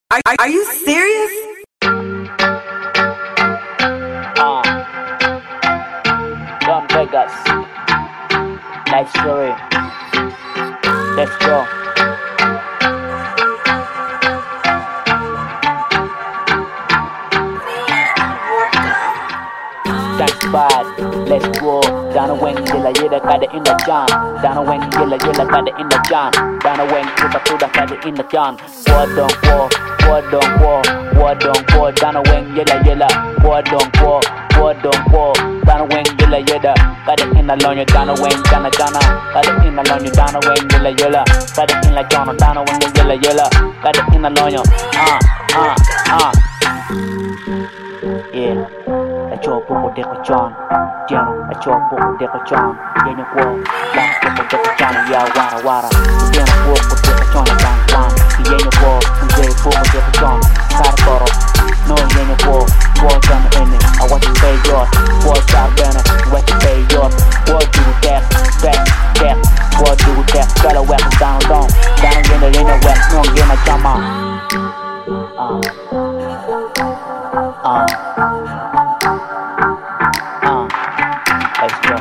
Are you serious? Don Vegas. Life story. Let's go. That's bad. Let's go. Dana Weng yela yela kada in the John. Dana Weng yela yela kada in the John. Dana Weng tuda kada in the John. War don't war. Dana Weng yela yela. War don't war. Dana Weng yela yela kada in the lonyo. Dana Weng Dana kada in the lonyo. Dana Weng yela yela kada in the John. Dana Weng yela yela kada in the lonyo. Yeah. I chop up the John. I chop up the John. Then you go. Back up the John. Yeah, wara. Then you walk up the John. One. Then you go. They pull the John. Cartoro. No, then you go. What's on the end? I want to pay yours. What's our banner? What to pay yours? What do you get? Back. What do you get? Gotta wear down. Down in the west. No, get my jama. Let's go.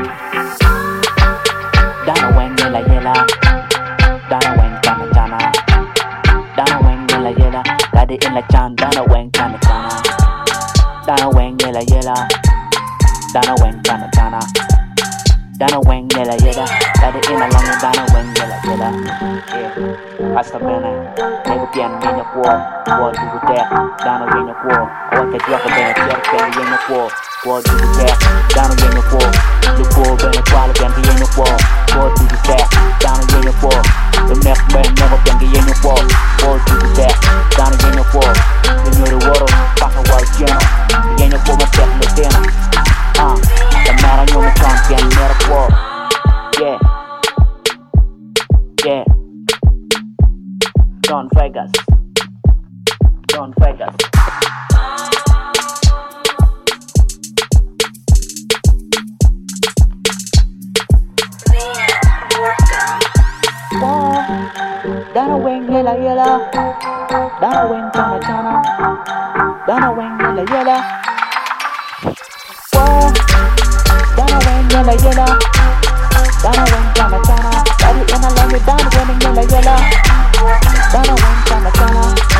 Dana Weng yela yela. Dana Weng Jana. Dana Weng yela yela. Got it in the Chan. Dana Weng Jana. Dana Weng yela yela. Dana Weng Jana. Dana Weng yela yela. Got it in the long. Dana Weng yela yela. Yeah. Hasta bene. Nego pian viene qua. Qua tu te. Dana viene qua. Qua che gioca bene. Cerca viene qua. Qua tu te. Dana viene qua. Lu qua bene qua. Pian viene qua. Qua tu te. Dana viene qua. Lu nek bene nego pian viene qua. Qua tu te. Dana viene qua. Signore woro. Paka wal piano. Viene qua ma set lo tena. La mera nyome champion mera qua. Yeah. Don Vegas. Dana Weng yela yela. Dana Weng Jana. Dana Weng yela yela. Dana Weng yela yela. Dana Weng Jana. Daddy in a long Dana Weng yela yela. Dana Weng Jana.